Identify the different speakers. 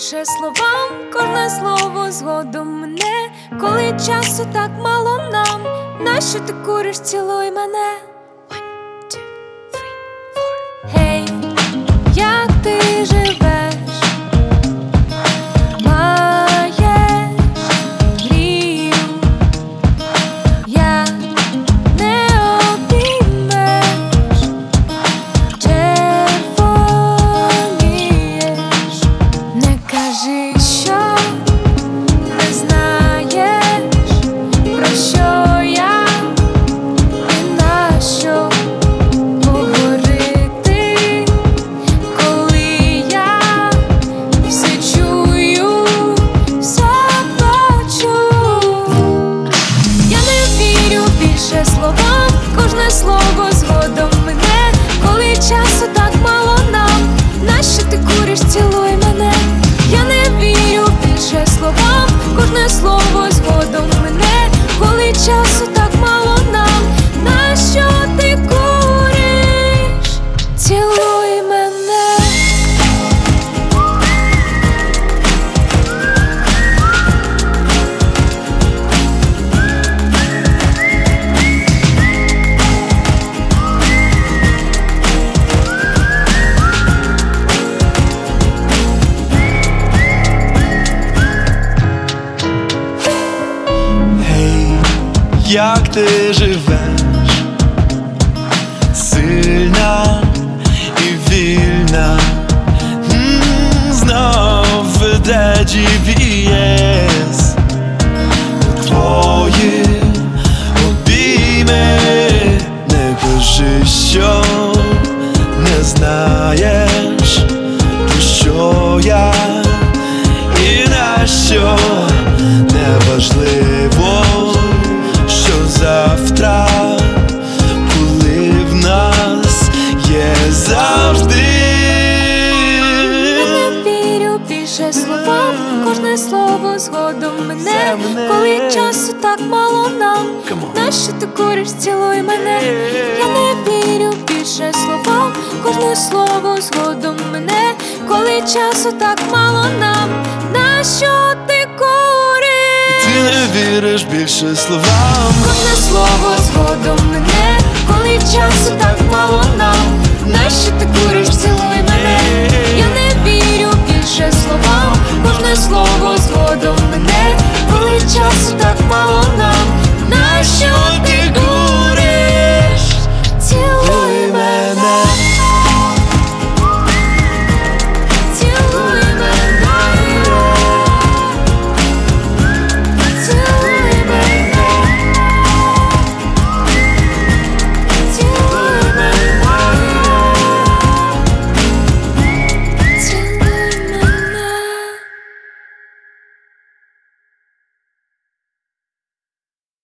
Speaker 1: більше словам, кожне слово згодом мене. Коли часу так мало нам, нащо ти куриш, цілуй мене. 1, 2, 3, 4. Гей, як ти живеш? Маєш мрію, як не обіймеш, червонієш. Не кажи, що не знаєш, про що я і нащо говорити, коли я все чую, все бачу. Я не вірю більше словам, кожне слово згодом мене. Коли часу так мало нам, нащо ти куриш, цілуй мене. Я не вірю більше словам, кожне слово згодом мене. Коли часу так мало нам, нащо ти куриш, цілуй мене.
Speaker 2: Як ти живеш, сильна і вільна, знов веде GPS твої обійми. Не кажи, що не знаєш, про що я і на що. Неважливо, що завтра, коли в нас є завжди.
Speaker 1: Я не вірю більше словам, кожне слово згодом мене. Коли часу так мало нам, нащо ти куриш, цілуй мене. Я не вірю більше словам, кожне слово згодом мене. Коли часу так мало нам, нащо ти куриш?
Speaker 2: Ти не віриш більше словам,
Speaker 1: кожне слово згодом мене. Коли часу так мало нам, нащо ти куриш, цілуй мене. Я